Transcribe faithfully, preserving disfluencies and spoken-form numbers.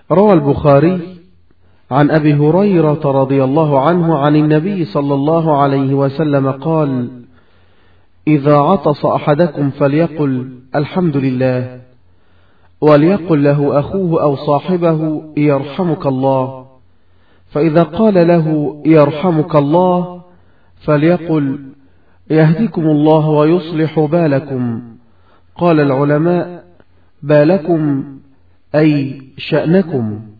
روى البخاري عن أبي هريرة رضي الله عنه عن النبي صلى الله عليه وسلم قال: إذا عطس أحدكم فليقل الحمد لله، وليقل له أخوه أو صاحبه يرحمك الله، فإذا قال له يرحمك الله فليقل يهديكم الله ويصلح بالكم. قال العلماء: بالكم أي شأنكم.